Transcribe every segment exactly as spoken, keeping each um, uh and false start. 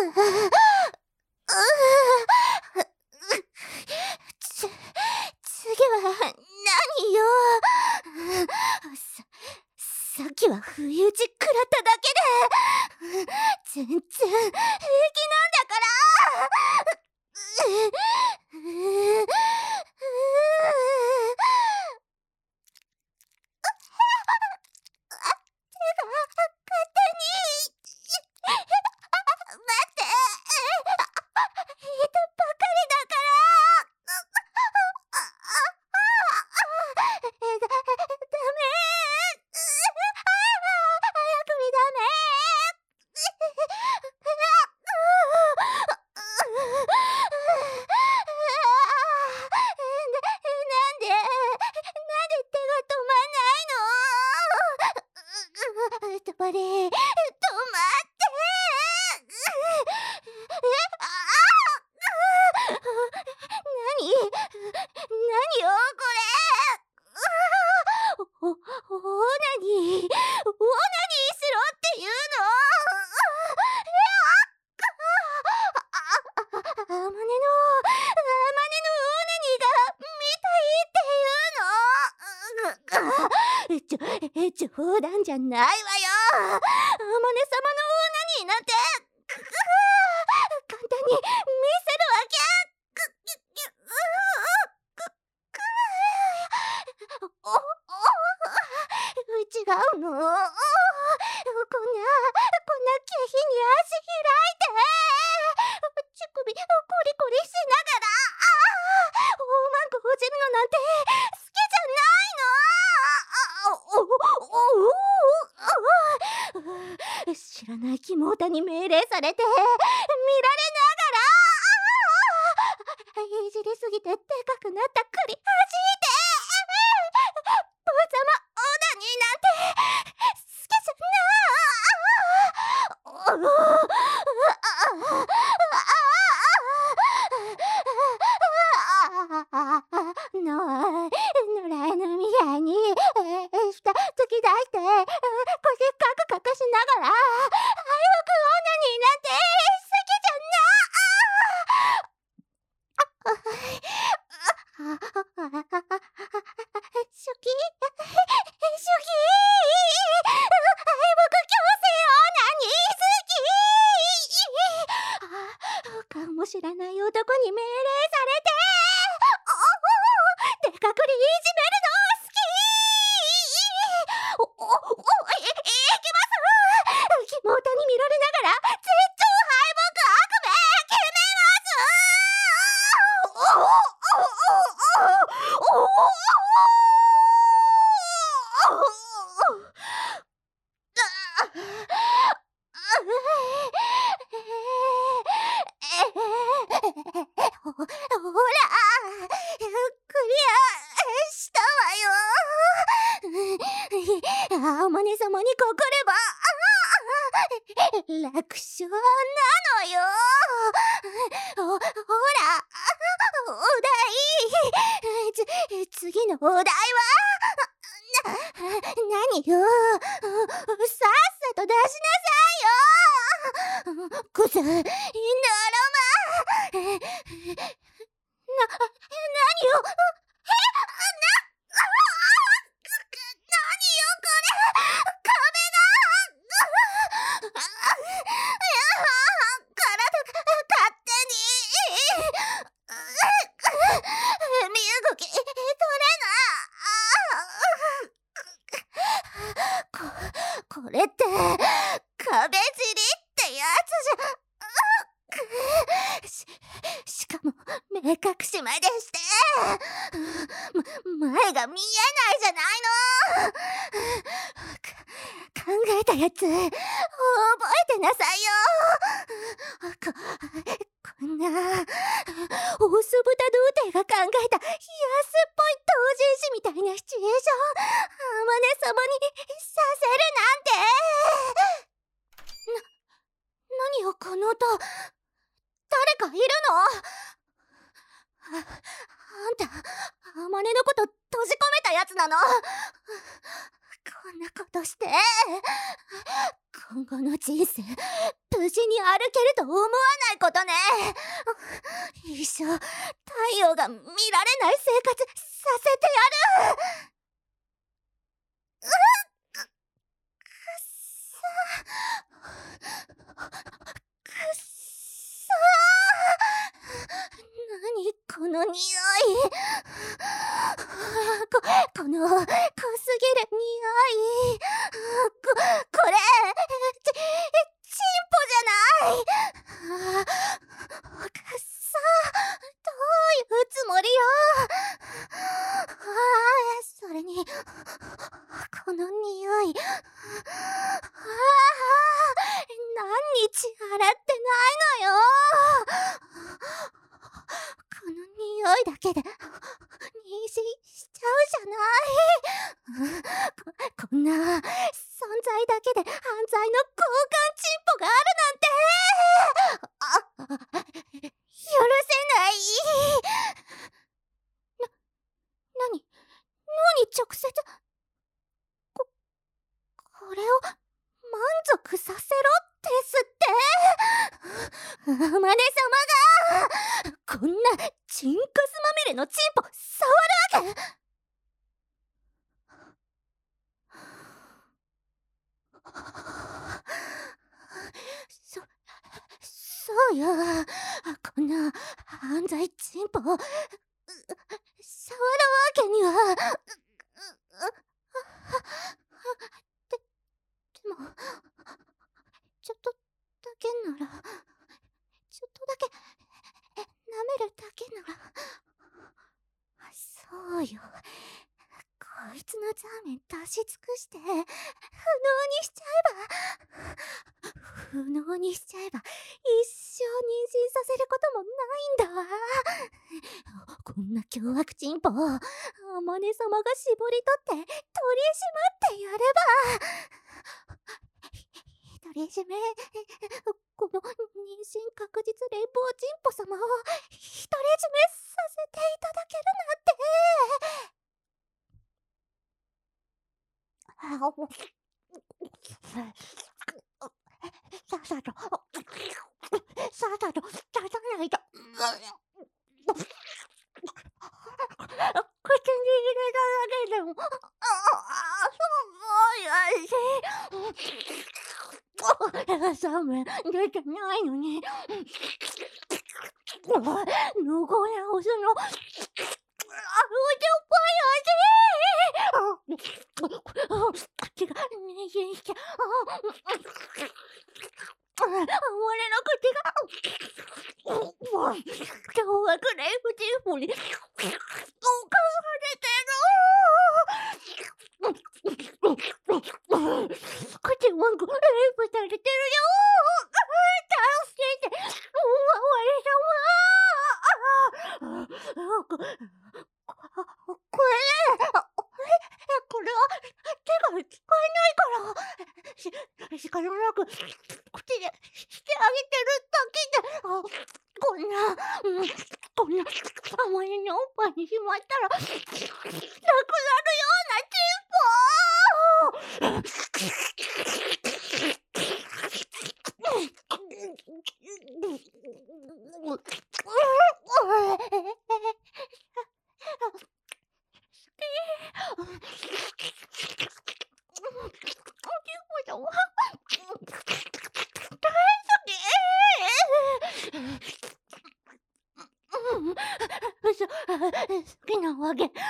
つ、次は何よ。さ、さっきは不意打ち食らっただけで、全然平気なんだから。止まれ、止まって。何何よこれ。お、お、オナニー、オナニーしろって言うの？あまねの、あまねのオナニーが見たいって言うの？ちょ、冗談じゃないわよ。あまね様のオナニーなんて簡単に見せるわけ。お、お、違うの。こんな、こんな下品に足開いて、乳首コリコリしながら、大まんこほじるのなんて好きじゃないの。知らない妹に命令されて見られながら、いじりすぎてでかくなった栗弾いて、ぶざまオナニーなんて好きじゃない。の、野良犬みたいに下突き出して腰カクカクしながら愛服オナニーなんて好きじゃない。初期初期愛服強制オナニー好き。顔も知らない男に命令されてでかくりいじめるの好き。お、お、お、い、いきます。妹に見られながら絶頂敗北悪名決めます。お、お、お、お、お、ほ、ほら、クリアしたわよ。あまね様にかかれば楽勝なのよ。ほ、ほら、お題、つ、次のお題はな、何よ。さっさと出しなさいよ。こそ、のろま。な、何よ。これって壁尻ってやつじゃ。し、しかも目隠しまでしてま、前が見えないじゃないの。か、考えたやつ覚えてなさいよ。こ、こんなオス豚童貞が考えた安っぽい同人誌みたいなシチュエーションあまね様にさせるなんて。な、何よこの音。誰かいるの？あ、あんた、あまねのこと閉じ込めたやつなの？ こんなことして今後の人生無事に歩けると思わないことね。一生太陽が見られない生活させてやる。うっくっさくっさ何この匂い。こ、この濃すぎる匂い。こ、これち、チンポじゃない。くっさどういうつもりよ。それにこの匂い、ああ何日洗ってないのよ。この匂いだけで妊娠しちゃうじゃない。こ、こんな存在だけで犯罪の交換チンポがあるなんて、あ、許せない。な、なに、脳に直接こ、これを満足させろですって。天音様がこんなチンカスまみれのチンポ触るわけ。そ、そうよ。こんな犯罪チンポ触るわけには。で、でもちょっとだけなら、ちょっとだけ舐めるだけなら。そうよ、こいつのザーメン出し尽くして不能にしちゃえば不能にしちゃえば一生妊娠させることもないんだわ。こんな凶悪チンポを天音様が絞り取って取り締まってやれば。独り占め、この妊娠確実レインボーチンポ様を独り占めさせていただけるなんて。あおさっさとさっさと出さないと口に入れただけでもああすごい味。ザーメン出てないのにのこやおすのあ、しょっぱい味。口がねじんしちゃう。俺の口が凶悪レイプチンポに侵されてる。口ワンコレイプされてるよ。助けておわわりさま。これこれは手が使えないからし仕方なく口でしてあげてるだけで。あこんな、うん、こんなあまりにおっぱいにしまったらなくなるようなチンポ。好きなわけ。ぶ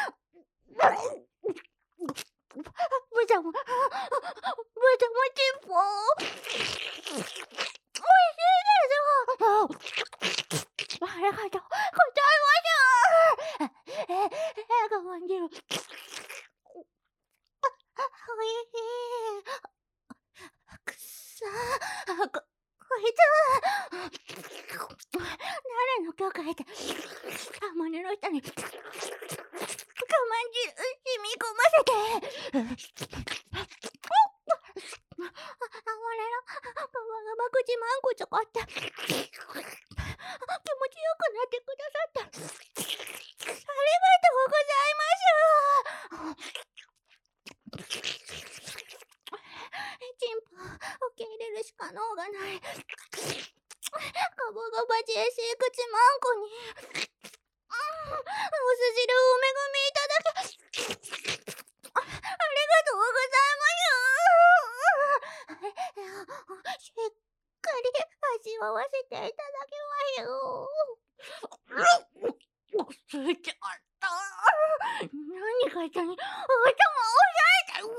ざま、ぶざまチンポ。おいしいですよ。ありがとうございます。え、え、我慢でる。おいしい。くっさー。こ、こいつ誰の許可得て天音の下に我慢汁染み込ませてあわれらパワが爆自慢こちょこって気持ちよくなってくださってありがとうございます。 しか能がない。ガバガバジェーシー口マンコに、うん、おす汁をめぐみいただけ、ありがとうございます。しっかり味わわせていただきますよ。ついちゃった。何かしらに頭を押さえた。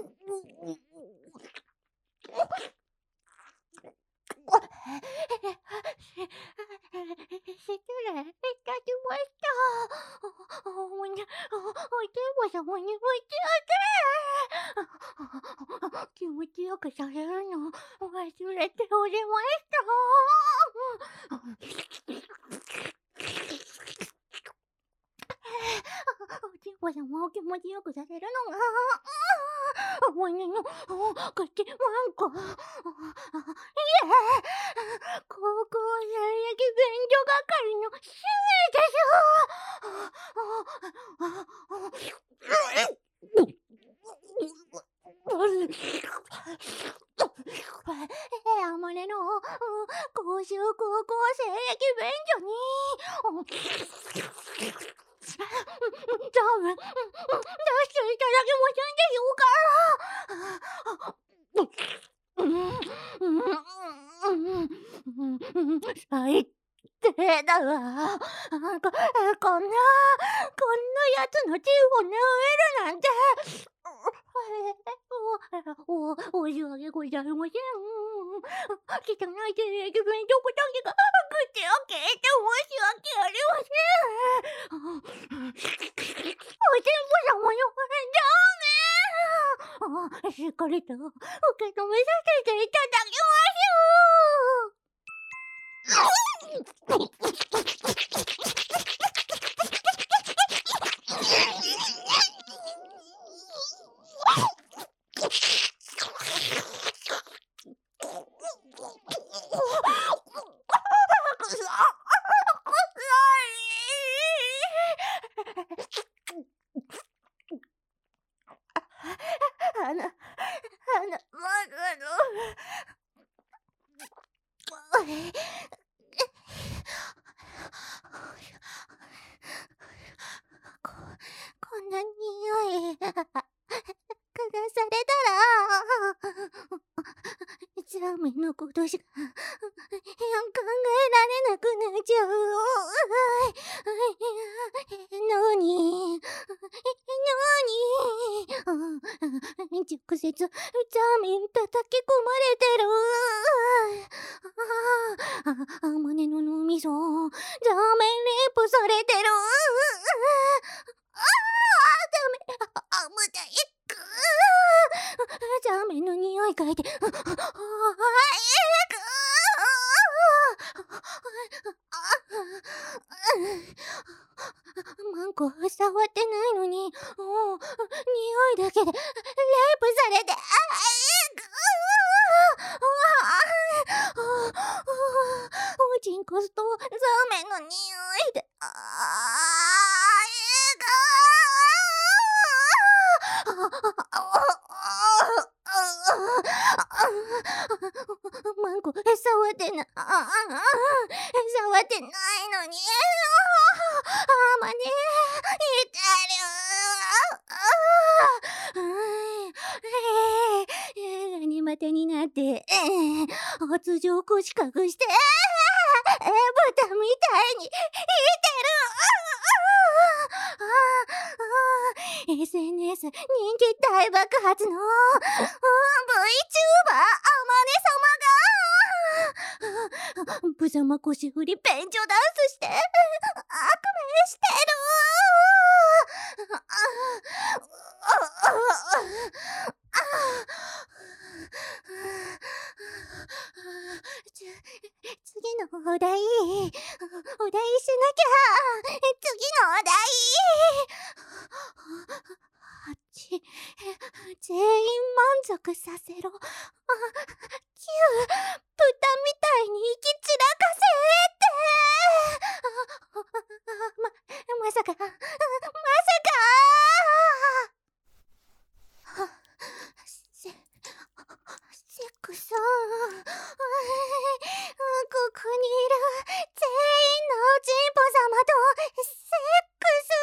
失礼いたしました。おに、お天道様にぶち明け。気持ちよくさせるの忘れておりました。お天道様を気持ちよくさせるのが、おにの口ワンコ。いえ、高校生歴便所係のシュです。あまねの公衆高校生駅便所にダメ出していただけませんでしょうか。最低だわ。こんなこんなやつの血を縫えるなんて。お、お、申し訳ございません。汚いテレビ弁当だけが口を切って申し訳ありません。お天道様よ、ダメ。しっかりと受け止めさせていただきますよ。あの、あの、まだの。こ、こんな匂い、嗅がされたら、ジャーメンのことしか考えられなくなっちゃう。のに、のに、直接ジャーメン叩き込まれてる。あ、あまねの脳みそ、ジャーメンレイプされてる。ああ、ダメ、あ、無駄い。ジャーメンの匂い嗅いで、あ、あ、えくマンコ触ってないのに、もう匂いだけでレイプされて、あ、えくおちんこすとザーメンの匂いで、あ、えくマンコ触ってな、触ってないのに、あまね、痛いよ。何またになって、発情腰隠して、豚みたいにいてる。エスエヌエス 人気大爆発の VTuber あまね様が無様腰振り便所ダンスして悪名してる。つ次のお題お題しなきゃ。次のお題はち全員満足させろ。きゅう豚みたいに生き散らかせってま、まさかまさかせセックスこにいる全員のおちんぽ様とセックス。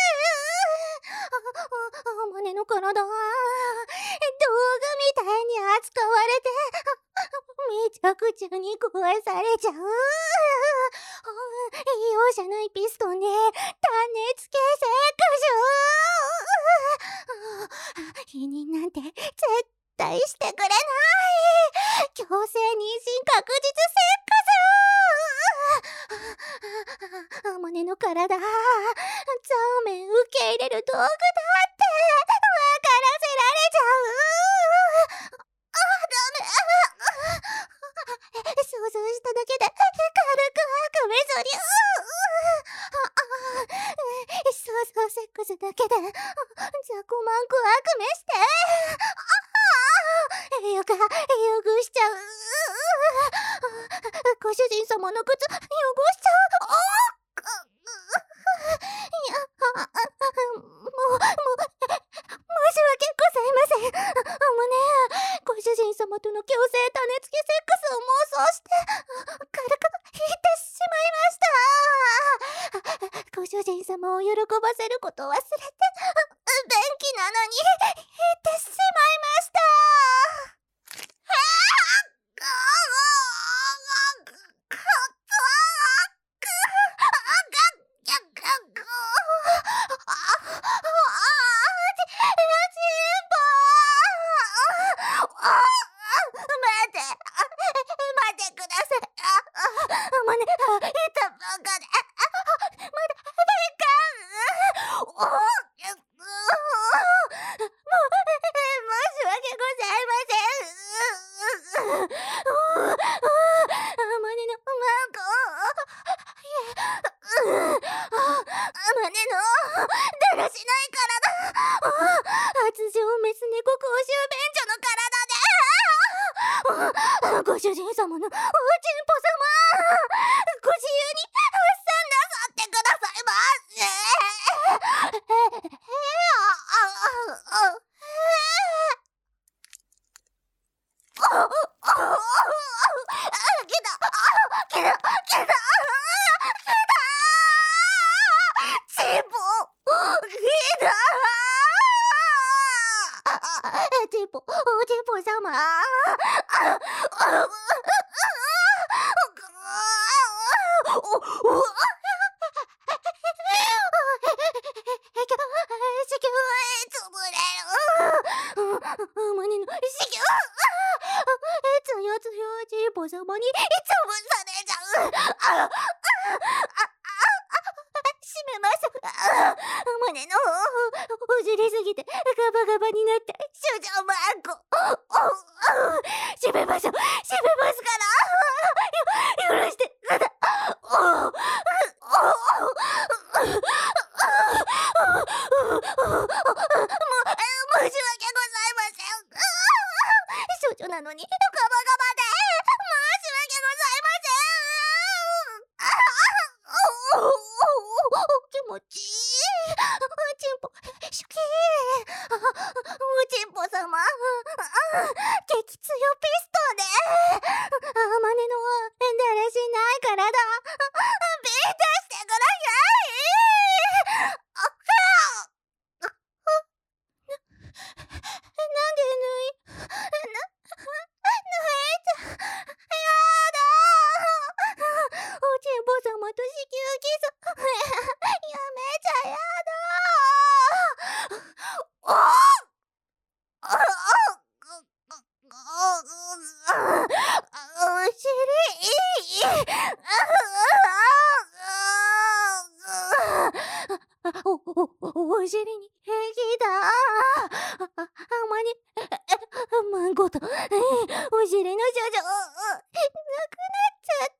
あ、あ、マネの体は道具みたいに扱われてめちゃくちゃに壊されちゃう。容赦ないピストンで種付けセックス。否認なんて絶対してくれない。強制妊娠確実セックス。マネの体ザーメン受け入れる道具だって分からせられちゃう。あ、ダメ。想像しただけで軽く悪夢そりゅう。想像セックスだけでザコマンコ悪夢してよく、よくしちゃう。ご主人様の靴汚しちゃう。いや、もう、もう、申し訳ございません。もうね、ご主人様との強制種付けセックスを妄想して、軽く引いてしまいました。ご主人様を喜ばせることを忘れて、便器なのに引いてしまいました。ご主人様のおちんぽ様、ご自由に発散なさってくださいませ。え、え、あ、あ、あ、あ、あ、来た、来た、来た、来た、チンポ、来た。チンポ、おちんぽ様。様に潰されちゃう。ああ閉めます。胸のおじりすぎてガバガバになって主女マンコ閉めましょう。閉めますからよ許してください。申し訳ございません。少女なのにガバガバで申し訳ございません。気持ちいい。チンポシュキー。おちんぽ様激強ピストンでマネのだらしない体ビートしてください。なんでぬいな、ぬいちゃやだ。おちんぽ様と子宮キスやめちゃやだ。おお尻おおお尻に平気だ。あまにマンコとお尻の処女なくなっちゃった。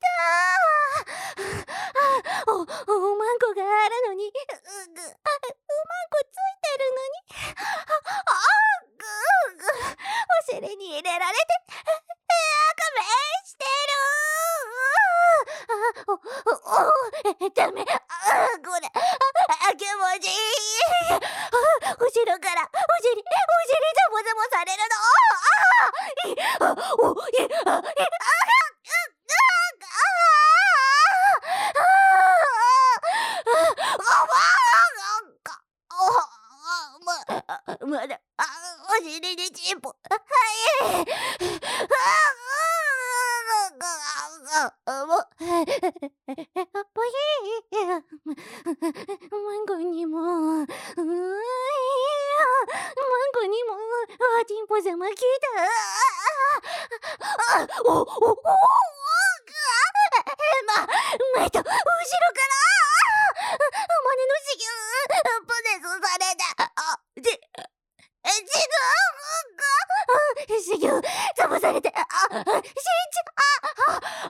おおマンコがあるのにうぐマンコついてるのにあぐぐお尻に入れられて赤面してる。あおおダメ。あこれあ気持ちいい。後ろからお尻お尻ザボザボされるの。ああいあおいあいあああああ、もう、やっぱり、マンゴにも、うーん、マンゴにも、あ、チンポ様来た。あ、お、お、お、お、ぐあ、ま、また、後ろから、真似の資源、プレスされた。あ、で、え、違う、資源、潰されて、あ、しんち、あ、あ、あ、あ、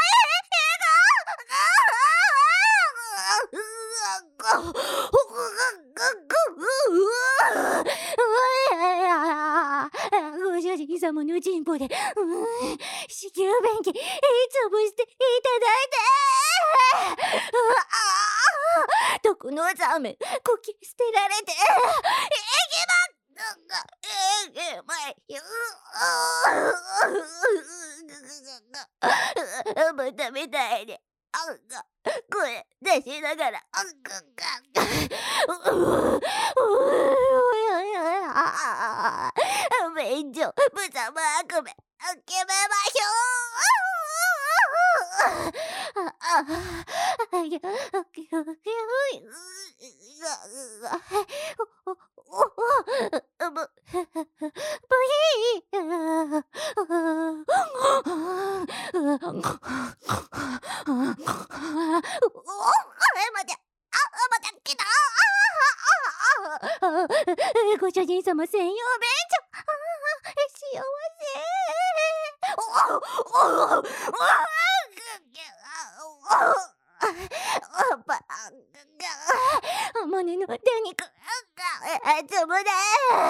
ご主人様のチンポで、子宮便器、潰していただいて、毒のザメ、こき捨てられて、いけば、いけまいよ。またみたいに、声出しながら、便所、ぶざまあくめ、決めましょう。あ、あ、いや、ご主人様専用便所、幸せ。マネの手肉、つぶで。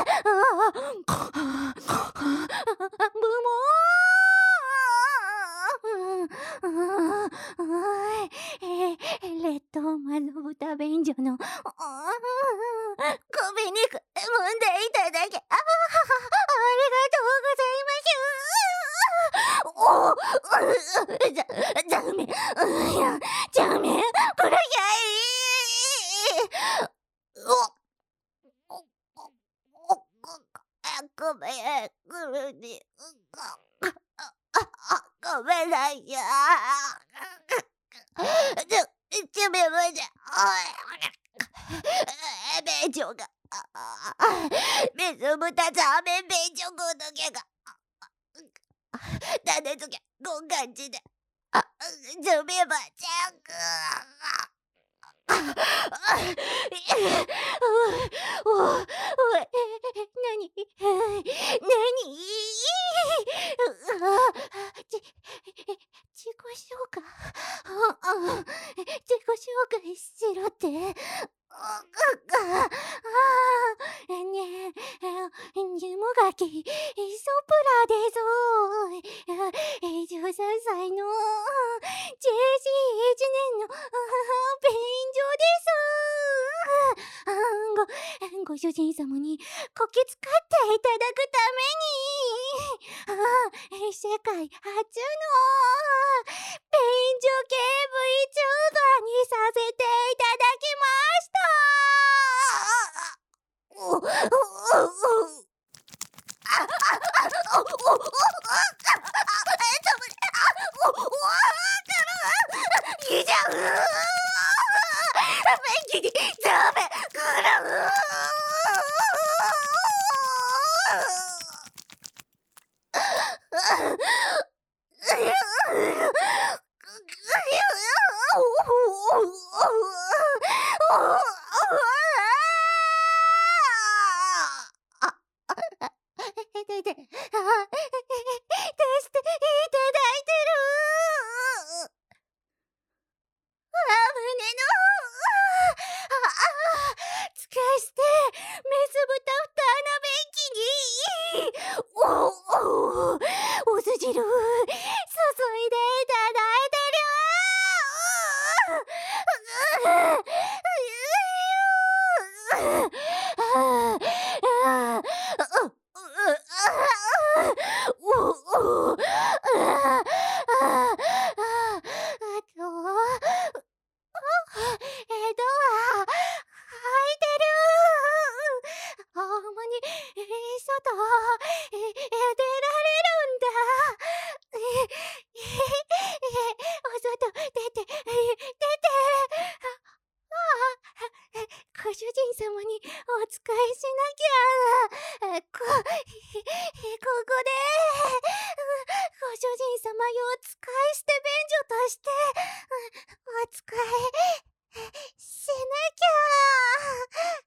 レッドマゾ豚便所の首肉揉んでいただき、あ、ありがとうございます。お、じゃ、ダメ、いや、ダメ、これやい。お、お、お、お、ごめん、ぐるに、ごめんなさい。ちょ、ちょめまじゃ、便所が、水豚ザーメン便所ごとけが、種付け、ご感じで、ちょめまじゃんく。お、お、お、なに、なに、ち、自己紹介、自己紹介しろって。ねえ、ジムガキ、ソプラです。じゅうさんさいの ジェーシーいち 年の便所です。ご、ご主人様にこき使っていただくために、世界初の便所系 VTuber にさせていただきました。お、お、お、お、あ、あ、あ、お、お、お、いいじゃん。便器にダメ、ぐらう。で、で、出していただいてる。胸の、使い捨て、メス豚二穴便器に、お、お、お酢汁、注いでいただいてご主人様にお仕えしなきゃ。えこ、ここで、ご主人様よお仕えして便所として、お仕えしなきゃ。